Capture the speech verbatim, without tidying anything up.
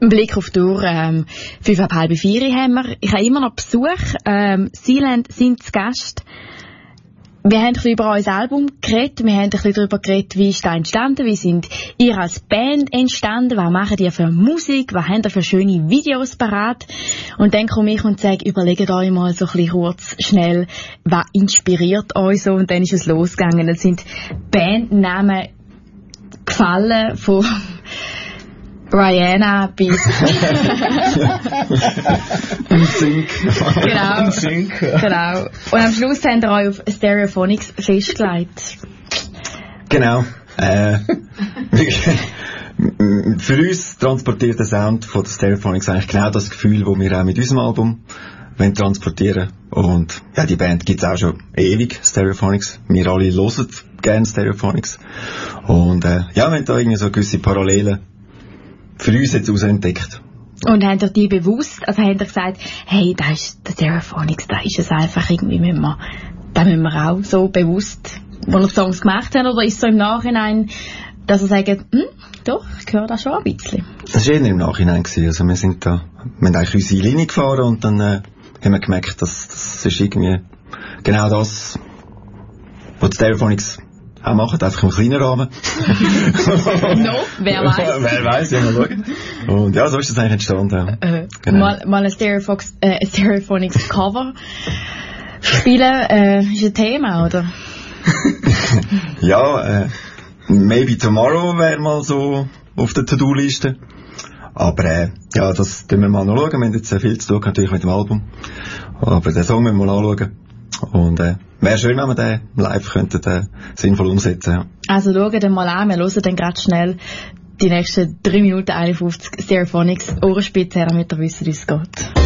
Ein Blick auf die Uhr, ähm, fünf ab halb vier haben wir. Ich habe immer noch Besuch. Ähm, Sealand sind zu Gast. Wir haben ein bisschen über unser Album geredet. Wir haben ein bisschen darüber geredet, wie ist das entstanden, wie sind ihr als Band entstanden, was macht ihr für Musik, was habt ihr für schöne Videos parat. Und dann komme ich und sage, überlegt euch mal so ein bisschen kurz, schnell, was inspiriert euch so. Und dann ist es losgegangen. Dann sind Bandnamen gefallen von Rihanna bis Sync. Genau. Sync. Genau. Und am Schluss haben wir euch auf Stereophonics festgelegt. Genau. Äh, für uns transportiert der Sound von der Stereophonics eigentlich genau das Gefühl, das wir auch mit unserem Album wollen transportieren. Und ja, die Band gibt es auch schon ewig, Stereophonics. Wir alle hören gerne Stereophonics. Und äh, ja, wir haben da irgendwie so gewisse Parallelen für uns jetzt ausentdeckt. Und habt ihr die bewusst, also habt ihr gesagt, hey, da ist der Stereophonics, da ist es einfach irgendwie, müssen wir, da müssen wir auch so bewusst, wo wir Songs gemacht haben, oder ist es so im Nachhinein, dass ihr sagt, hm, doch, ich höre das schon ein bisschen? Das war eher im Nachhinein gewesen. Also wir sind da, wir haben eigentlich unsere Linie gefahren und dann äh, haben wir gemerkt, dass das ist irgendwie genau das, was die Stereophonics auch machen, einfach im kleinen Rahmen. No, wer weiß. Wer weiß, ja, mal schauen. Und ja, so ist das eigentlich entstanden. Ja. Äh, genau. Mal, mal ein Stereophonics, äh, ein Stereophonics Cover spielen, äh, ist ein Thema, oder? Ja, äh, Maybe Tomorrow wäre mal so auf der To-Do-Liste. Aber äh, ja, das können wir mal noch schauen. Wir haben jetzt sehr viel zu tun natürlich mit dem Album. Aber den Song müssen wir mal anschauen. Und äh, wäre schön, wenn wir den live könnten, äh, sinnvoll umsetzen. Ja. Also schauen den mal an, wir hören dann gerade schnell die nächsten drei Minuten einundfünfzig Stereophonics Ohrenspitze her, damit ihr wisst, wie es geht.